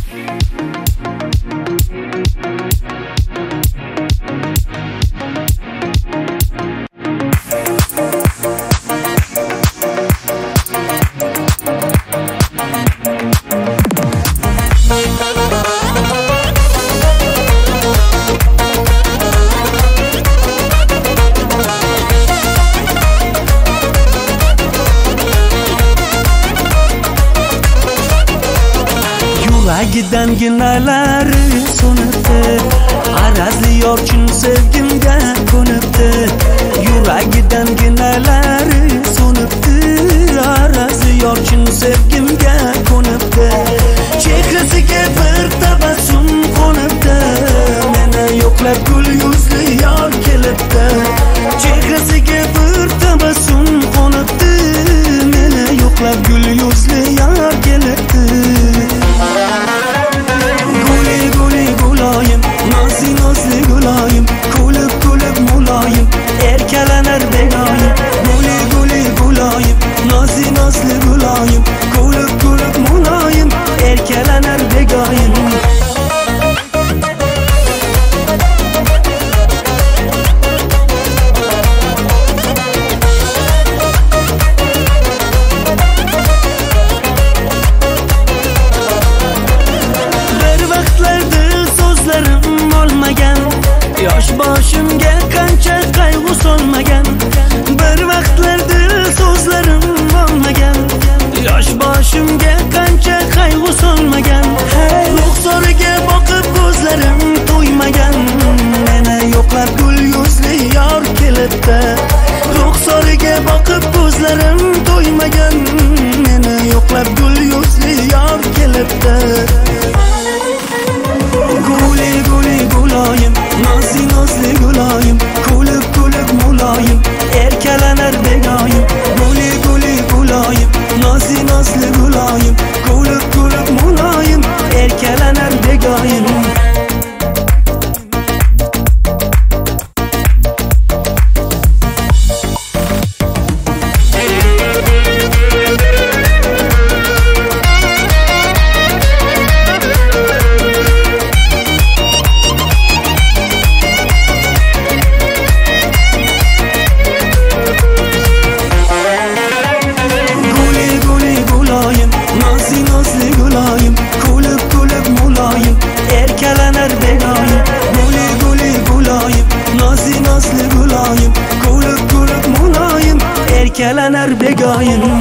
Yuragidan ginalari so'nibdi, arazli yorchin sevgimga ko'nibdi. Yuragidan ginalari so'nibdi, arazli yorchin sevgimga ko'nibdi. Chehrasiga bir tabassum qo'nibdi, meni yo'qlab gul yuzli yor kelibdi. Chehrasiga bir tabassum qo'nibdi, meni yo'qlab gul yuzli yor kelibdi. Nozli nozli guloyim, kulib kulib muloyim, erkalanar begoyim. Guli guli guloyim, nozli nozli guloyim, kulib kulib muloyim, erkalanar begoyim. Yosh boshimga qancha qayg'u solmagan, bir vaqtlarda so'zlarim olmagan. Yosh boshimga qancha qayg'u solmagan, ruxsoriga boqib ko'zlarim to'ymagan. Meni yo'qlab gul yuzli yor kelibdi, ruxsoriga boqib ko'zlarim to'ymagan. Meni yo'qlab gul yuzli yor kelibdi. Guli guli guloyim, nozli nozli guloyim, kulib kulib muloyim, erkalanar begoyim. Guli guli guloyim, nozli nozli guloyim, kulib kulib muloyim, erkalanar begoyim. Erkalanar begoyim.